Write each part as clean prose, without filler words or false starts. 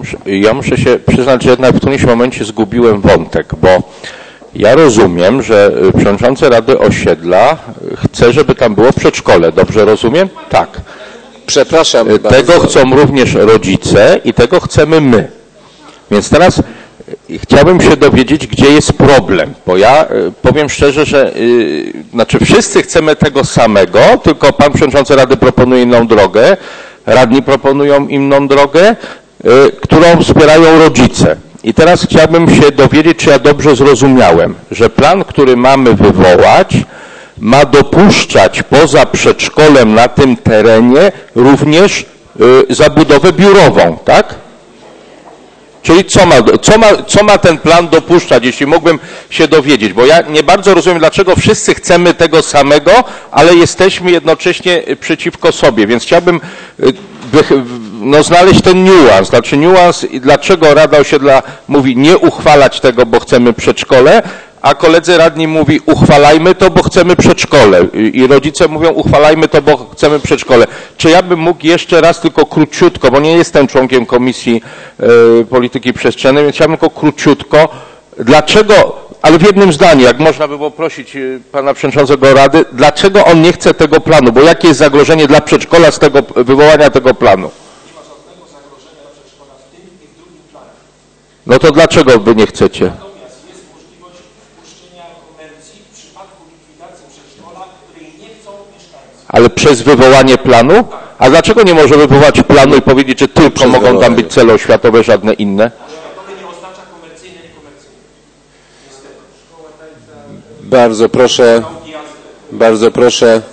Ja muszę się przyznać, że jednak w którymś momencie zgubiłem wątek, bo ja rozumiem, że przewodniczący Rady Osiedla chce, żeby tam było przedszkole. Dobrze rozumiem? Tak. Przepraszam Tego bardzo. chcą również rodzice i tego chcemy my. Więc teraz chciałbym się dowiedzieć, gdzie jest problem, bo ja powiem szczerze, że znaczy wszyscy chcemy tego samego, tylko pan przewodniczący Rady proponuje inną drogę, radni proponują inną drogę, którą wspierają rodzice. I teraz chciałbym się dowiedzieć, czy ja dobrze zrozumiałem, że plan, który mamy wywołać, ma dopuszczać poza przedszkolem na tym terenie również zabudowę biurową, tak? Czyli co ma ten plan dopuszczać, jeśli mógłbym się dowiedzieć, bo ja nie bardzo rozumiem, dlaczego wszyscy chcemy tego samego, ale jesteśmy jednocześnie przeciwko sobie, więc chciałbym znaleźć ten niuans, znaczy niuans, dlaczego Rada Osiedla mówi nie uchwalać tego, bo chcemy przedszkole, a koledzy radni mówi uchwalajmy to, bo chcemy przedszkole i rodzice mówią uchwalajmy to, bo chcemy przedszkole. Czy ja bym mógł jeszcze raz tylko króciutko, bo nie jestem członkiem Komisji Polityki Przestrzennej, więc chciałbym tylko króciutko, dlaczego, ale w jednym zdaniu, jak można by było prosić pana przewodniczącego Rady, dlaczego on nie chce tego planu, bo jakie jest zagrożenie dla przedszkola z tego wywołania tego planu? Nie ma żadnego zagrożenia dla przedszkola w tym i w drugim planie. No to dlaczego wy nie chcecie? Natomiast jest możliwość wpuszczenia komercji w przypadku likwidacji przedszkola, której nie chcą mieszkańcy. Ale przez wywołanie planu? A dlaczego nie może wywołać planu i powiedzieć, że tylko mogą tam być cele oświatowe, żadne inne? Oświatowe nie oznacza komercyjne, niekomercyjne. Niestety. Bardzo proszę.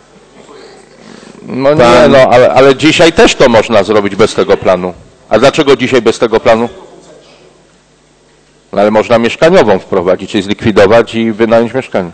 No nie, no ale dzisiaj też to można zrobić bez tego planu. A dlaczego dzisiaj bez tego planu? No ale można mieszkaniową wprowadzić, czyli zlikwidować i wynająć mieszkanie.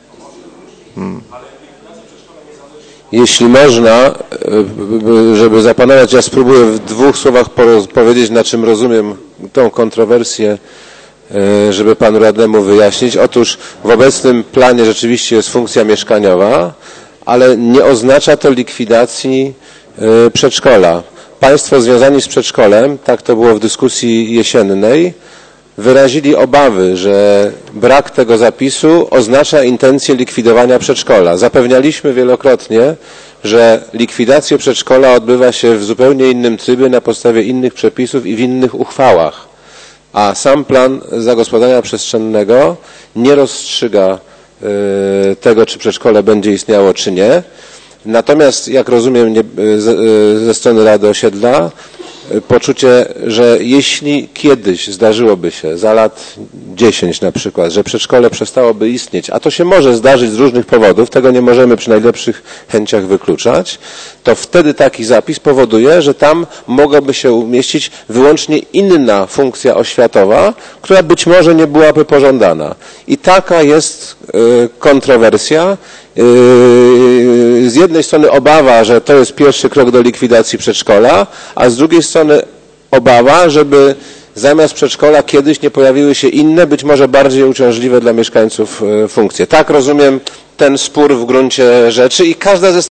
Jeśli można, żeby zapanować, ja spróbuję w dwóch słowach powiedzieć, na czym rozumiem tą kontrowersję, żeby panu radnemu wyjaśnić. Otóż w obecnym planie rzeczywiście jest funkcja mieszkaniowa, ale nie oznacza to likwidacji przedszkola. Państwo związani z przedszkolem, tak to było w dyskusji jesiennej, wyrazili obawy, że brak tego zapisu oznacza intencję likwidowania przedszkola. Zapewnialiśmy wielokrotnie, że likwidacja przedszkola odbywa się w zupełnie innym trybie, na podstawie innych przepisów i w innych uchwałach. A sam plan zagospodarowania przestrzennego nie rozstrzyga tego, czy przedszkole będzie istniało, czy nie. Natomiast, jak rozumiem ze strony Rady Osiedla, poczucie, że jeśli kiedyś zdarzyłoby się, za lat 10 na przykład, że przedszkole przestałoby istnieć, a to się może zdarzyć z różnych powodów, tego nie możemy przy najlepszych chęciach wykluczać, to wtedy taki zapis powoduje, że tam mogłaby się umieścić wyłącznie inna funkcja oświatowa, która być może nie byłaby pożądana. I taka jest kontrowersja. Z jednej strony obawa, że to jest pierwszy krok do likwidacji przedszkola, a z drugiej strony obawa, żeby zamiast przedszkola kiedyś nie pojawiły się inne, być może bardziej uciążliwe dla mieszkańców funkcje. Tak rozumiem ten spór w gruncie rzeczy i każda ze